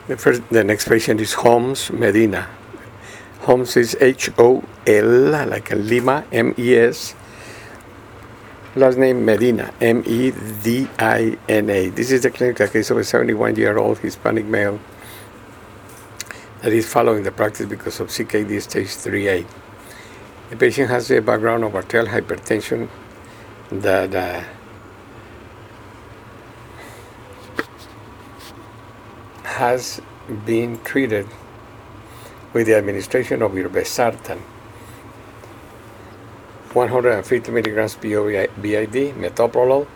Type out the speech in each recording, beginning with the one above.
The next patient is Holmes Medina. Holmes is Hol, like a Lima, MES. Last name Medina, Medina. This is the clinical case of a 71-year-old Hispanic male that is following the practice because of CKD stage 3A. The patient has a background of arterial hypertension that has been treated with the administration of irbesartan, 150 milligrams BID, metoprolol,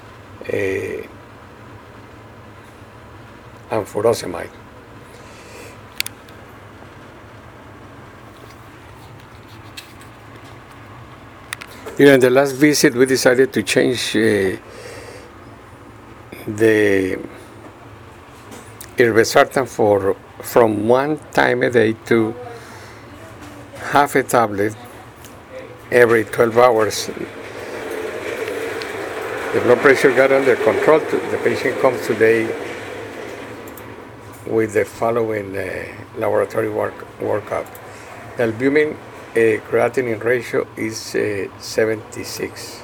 and furosemide. During the last visit, we decided to change the irbesartan from 1 time a day to half a tablet every 12 hours. The blood pressure got under control. The patient comes today with the following laboratory workup. The albumin creatinine ratio is 76.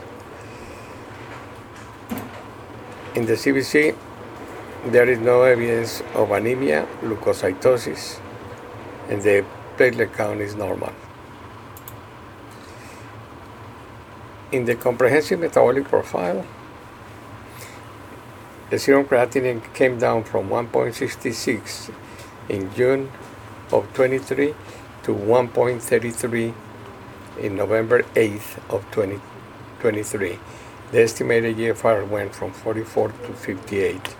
In the CBC, there is no evidence of anemia, leukocytosis, and the platelet count is normal. In the comprehensive metabolic profile, the serum creatinine came down from 1.66 in June of 23 to 1.33 in November 8th of 2023. The estimated GFR went from 44 to 58.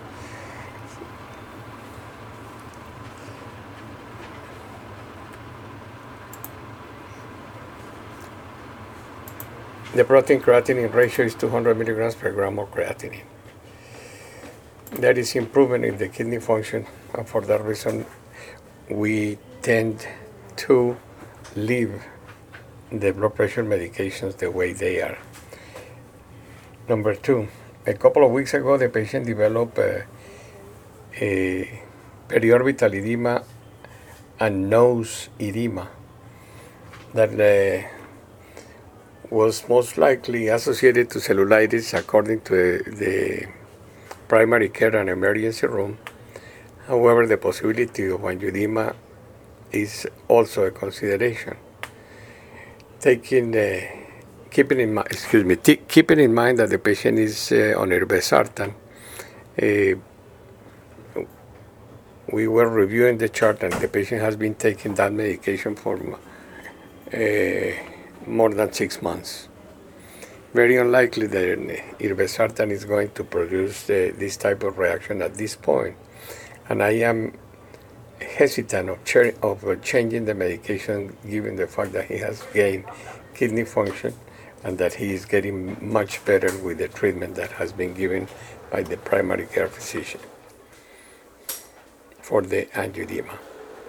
The protein creatinine ratio is 200 milligrams per gram of creatinine. There is improvement in the kidney function, and for that reason, we tend to leave the blood pressure medications the way they are. Number 2, a couple of weeks ago, the patient developed a periorbital edema and nose edema that was most likely associated to cellulitis according to the primary care and emergency room. However, the possibility of angioedema is also a consideration. Keeping in mind that the patient is on irbesartan, we were reviewing the chart, and the patient has been taking that medication for more than 6 months. Very unlikely that irbesartan is going to produce this type of reaction at this point, and I am hesitant of changing the medication given the fact that he has gained kidney function and that he is getting much better with the treatment that has been given by the primary care physician for the angioedema.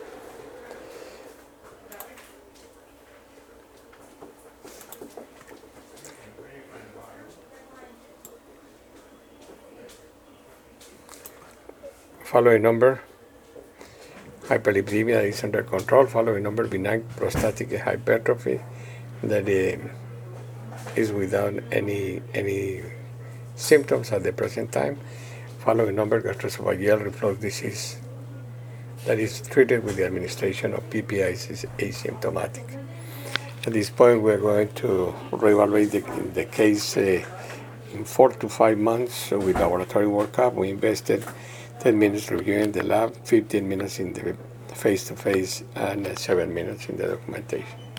Following number, hyperlipidemia is under control. Following number, benign prostatic hypertrophy that is without any symptoms at the present time. Following number, gastroesophageal reflux disease that is treated with the administration of PPIs is asymptomatic. At this point, we're going to reevaluate the case in 4 to 5 months with laboratory workup. We invested 10 minutes reviewing the lab, 15 minutes in the face-to-face, and 7 minutes in the documentation.